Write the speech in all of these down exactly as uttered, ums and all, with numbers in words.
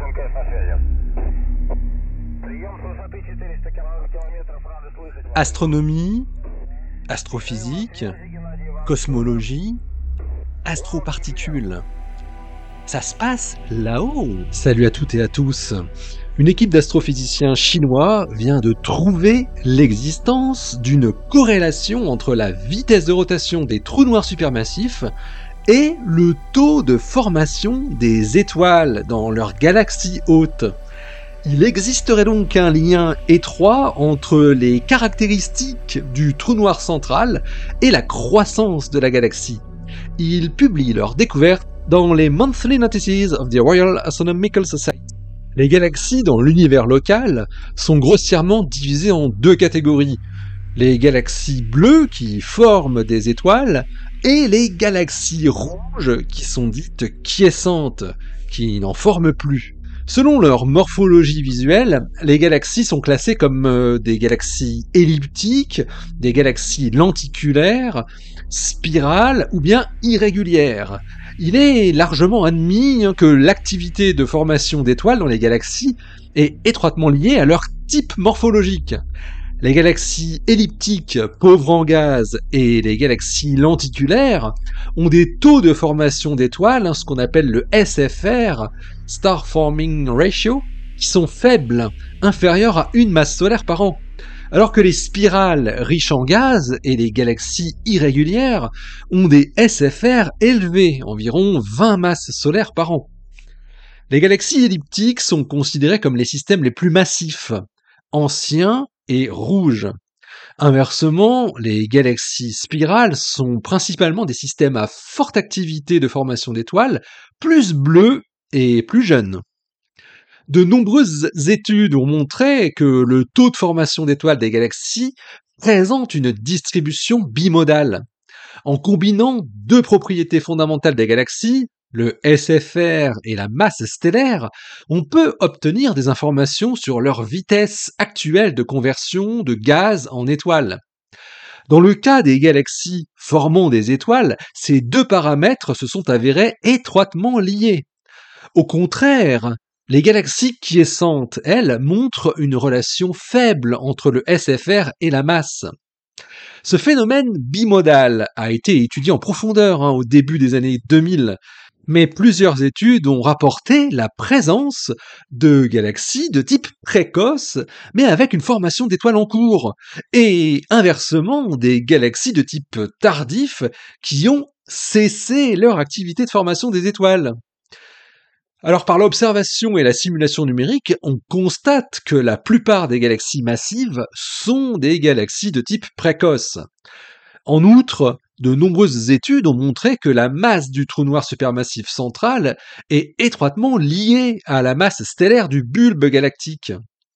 Astronomie, astrophysique, cosmologie, astroparticules. Ça se passe là-haut. Salut à toutes et à tous. Une équipe d'astrophysiciens chinois vient de trouver l'existence d'une corrélation entre la vitesse de rotation des trous noirs supermassifs et le taux de formation des étoiles dans leur galaxie haute. Il existerait donc un lien étroit entre les caractéristiques du trou noir central et la croissance de la galaxie. Ils publient leur découverte dans les Monthly Notices of the Royal Astronomical Society. Les galaxies dans l'univers local sont grossièrement divisées en deux catégories. Les galaxies bleues qui forment des étoiles et les galaxies rouges qui sont dites quiescentes, qui n'en forment plus. Selon leur morphologie visuelle, les galaxies sont classées comme euh, des galaxies elliptiques, des galaxies lenticulaires, spirales ou bien irrégulières. Il est largement admis que l'activité de formation d'étoiles dans les galaxies est étroitement liée à leur type morphologique. Les galaxies elliptiques, pauvres en gaz, et les galaxies lenticulaires ont des taux de formation d'étoiles, ce qu'on appelle le S F R, Star Forming Ratio, qui sont faibles, inférieurs à une masse solaire par an. Alors que les spirales riches en gaz et les galaxies irrégulières ont des S F R élevés, environ vingt masses solaires par an. Les galaxies elliptiques sont considérées comme les systèmes les plus massifs, anciens et rouges. Inversement, les galaxies spirales sont principalement des systèmes à forte activité de formation d'étoiles, plus bleus et plus jeunes. De nombreuses études ont montré que le taux de formation d'étoiles des galaxies présente une distribution bimodale. En combinant deux propriétés fondamentales des galaxies, le S F R et la masse stellaire, on peut obtenir des informations sur leur vitesse actuelle de conversion de gaz en étoiles. Dans le cas des galaxies formant des étoiles, ces deux paramètres se sont avérés étroitement liés. Au contraire, les galaxies quiescentes, elles, montrent une relation faible entre le S F R et la masse. Ce phénomène bimodal a été étudié en profondeur hein, au début des années deux mille, mais plusieurs études ont rapporté la présence de galaxies de type précoce, mais avec une formation d'étoiles en cours, et inversement des galaxies de type tardif qui ont cessé leur activité de formation des étoiles. Alors par l'observation et la simulation numérique, on constate que la plupart des galaxies massives sont des galaxies de type précoce. En outre, de nombreuses études ont montré que la masse du trou noir supermassif central est étroitement liée à la masse stellaire du bulbe galactique.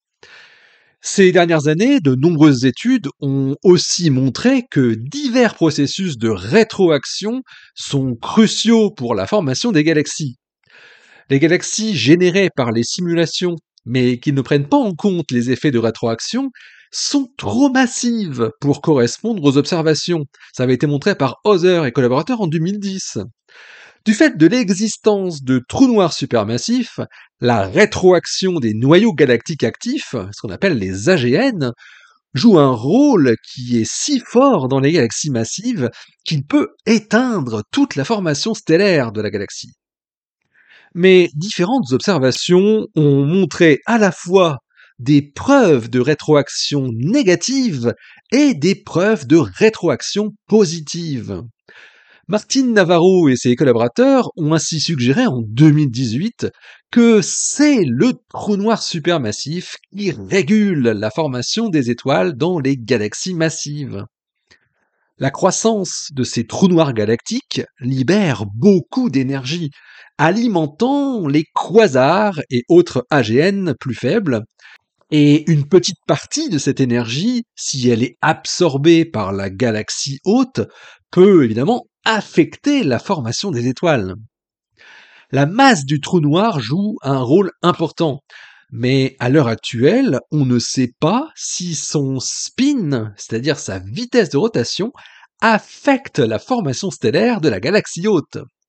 Ces dernières années, de nombreuses études ont aussi montré que divers processus de rétroaction sont cruciaux pour la formation des galaxies. Les galaxies générées par les simulations, mais qui ne prennent pas en compte les effets de rétroaction, sont trop massives pour correspondre aux observations. Ça avait été montré par Hauser et collaborateurs en deux mille dix. Du fait de l'existence de trous noirs supermassifs, la rétroaction des noyaux galactiques actifs, ce qu'on appelle les A G N, joue un rôle qui est si fort dans les galaxies massives qu'il peut éteindre toute la formation stellaire de la galaxie. Mais différentes observations ont montré à la fois des preuves de rétroaction négative et des preuves de rétroaction positive. Martin Navarro et ses collaborateurs ont ainsi suggéré en deux mille dix-huit que c'est le trou noir supermassif qui régule la formation des étoiles dans les galaxies massives. La croissance de ces trous noirs galactiques libère beaucoup d'énergie, alimentant les quasars et autres A G N plus faibles, et une petite partie de cette énergie, si elle est absorbée par la galaxie haute, peut évidemment affecter la formation des étoiles. La masse du trou noir joue un rôle important, mais à l'heure actuelle, on ne sait pas si son spin, c'est-à-dire sa vitesse de rotation, affecte la formation stellaire de la galaxie haute.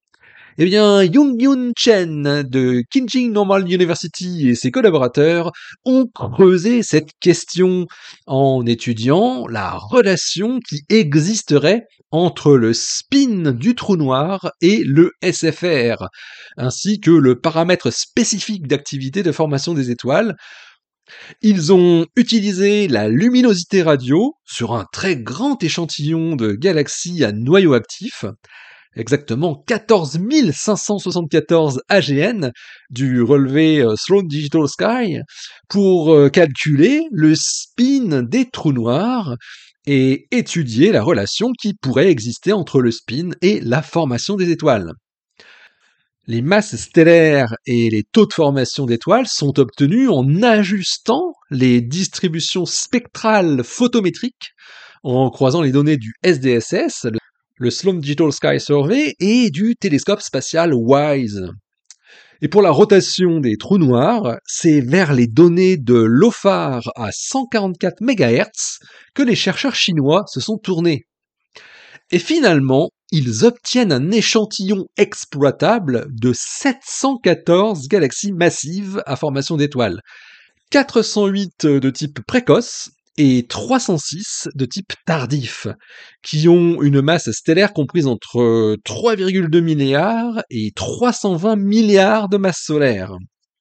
Eh bien, Young-Yoon Chen de Kinjing Normal University et ses collaborateurs ont creusé cette question en étudiant la relation qui existerait entre le spin du trou noir et le S F R, ainsi que le paramètre spécifique d'activité de formation des étoiles. Ils ont utilisé la luminosité radio sur un très grand échantillon de galaxies à noyau actif, exactement quatorze mille cinq cent soixante-quatorze A G N du relevé Sloan Digital Sky, pour calculer le spin des trous noirs et étudier la relation qui pourrait exister entre le spin et la formation des étoiles. Les masses stellaires et les taux de formation d'étoiles sont obtenus en ajustant les distributions spectrales photométriques, en croisant les données du S D S S, le Sloan Digital Sky Survey, et du télescope spatial WISE. Et pour la rotation des trous noirs, c'est vers les données de l'O F A R à cent quarante-quatre mégahertz que les chercheurs chinois se sont tournés. Et finalement, ils obtiennent un échantillon exploitable de sept cent quatorze galaxies massives à formation d'étoiles, quatre cent huit de type précoce et trois cent six de type tardif, qui ont une masse stellaire comprise entre trois virgule deux milliards et trois cent vingt milliards de masses solaires.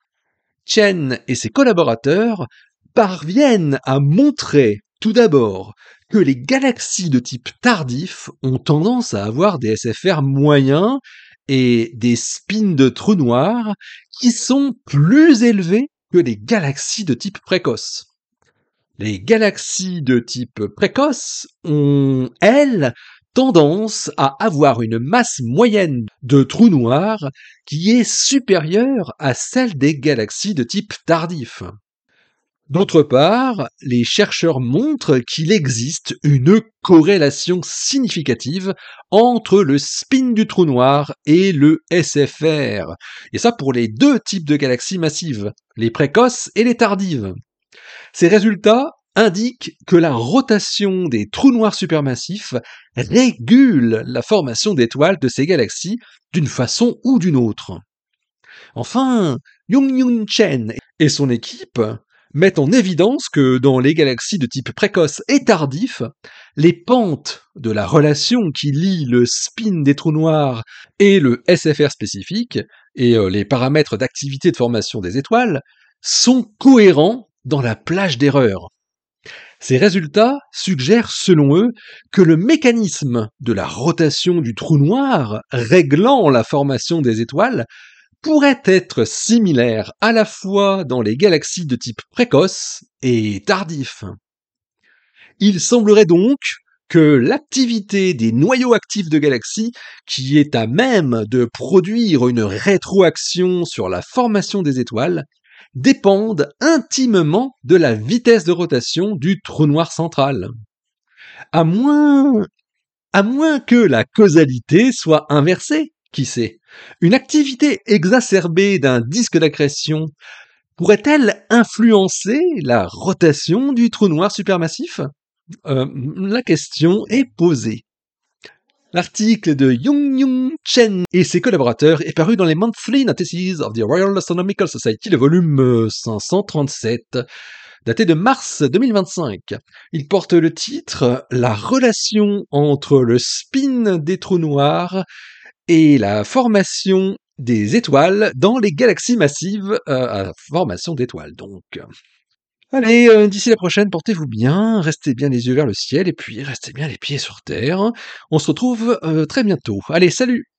Chen et ses collaborateurs parviennent à montrer, tout d'abord, que les galaxies de type tardif ont tendance à avoir des S F R moyens et des spins de trous noirs qui sont plus élevés que les galaxies de type précoce. Les galaxies de type précoce ont, elles, tendance à avoir une masse moyenne de trous noirs qui est supérieure à celle des galaxies de type tardif. D'autre part, les chercheurs montrent qu'il existe une corrélation significative entre le spin du trou noir et le S F R, et ça pour les deux types de galaxies massives, les précoces et les tardives. Ces résultats indiquent que la rotation des trous noirs supermassifs régule la formation d'étoiles de ces galaxies d'une façon ou d'une autre. Enfin, Young-Yoon Chen et son équipe mettent en évidence que dans les galaxies de type précoce et tardif, les pentes de la relation qui lie le spin des trous noirs et le S F R spécifique, et les paramètres d'activité de formation des étoiles, sont cohérents dans la plage d'erreur. Ces résultats suggèrent, selon eux, que le mécanisme de la rotation du trou noir réglant la formation des étoiles pourrait être similaire à la fois dans les galaxies de type précoce et tardif. Il semblerait donc que l'activité des noyaux actifs de galaxies, qui est à même de produire une rétroaction sur la formation des étoiles, dépendent intimement de la vitesse de rotation du trou noir central. À moins, à moins que la causalité soit inversée, qui sait, une activité exacerbée d'un disque d'accrétion pourrait-elle influencer la rotation du trou noir supermassif ? euh, La question est posée. L'article de Young-Yoon Chen et ses collaborateurs est paru dans les Monthly Notices of the Royal Astronomical Society, le volume cinq cent trente-sept, daté de mars deux mille vingt-cinq. Il porte le titre « La relation entre le spin des trous noirs et la formation des étoiles dans les galaxies massives euh, à formation d'étoiles. » Donc, allez, euh, d'ici la prochaine, portez-vous bien, restez bien les yeux vers le ciel, et puis restez bien les pieds sur terre. On se retrouve euh, très bientôt. Allez, salut!